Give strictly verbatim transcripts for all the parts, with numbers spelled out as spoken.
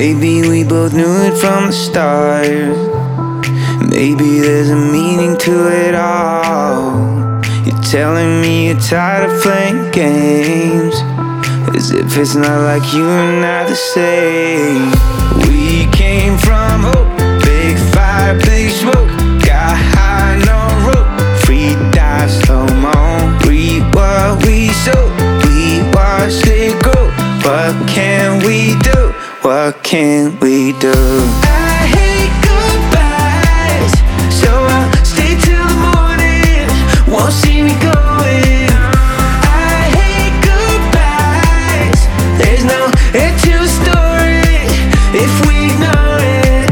Maybe we both knew it from the start. Maybe there's a meaning to it all. You're telling me you're tired of playing games, as if it's not like you and I the same. We came from hope, big fire, big smoke. Got high, no rope, free dive, slow mo. Read what we sow, we watched it grow. What can we do? What can we do? I hate goodbyes, so I'll stay till the morning. Won't see me going. I hate goodbyes. There's no end to the story if we ignore it.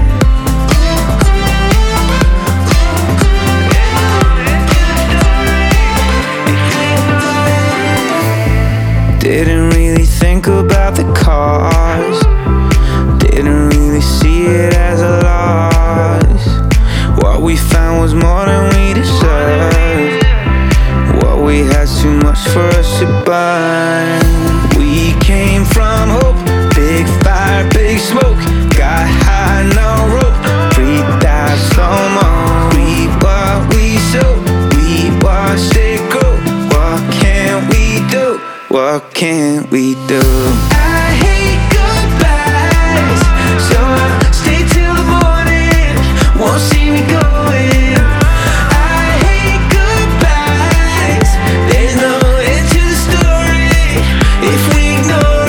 Didn't really think about the cause. Didn't really see it as a loss. What we found was more than we deserved. What we had's too much for us to burn. We came from hope, big fire, big smoke. Got high, no rope, free dive, slow mo. Reap what we sow, we watched it grow. What can we do? What can we do? I hate goodbyes, so I'll stay till the morning. Won't see me going. I hate goodbyes. There's no end to the story if we ignore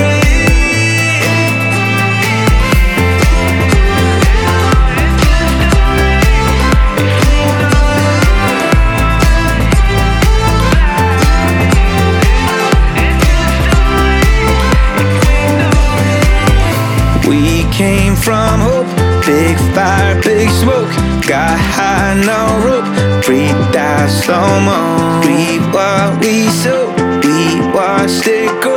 We came from hope, big fire, big smoke. Got high, no rope, free dive, slow mo. Reap what we sow, we watched it grow.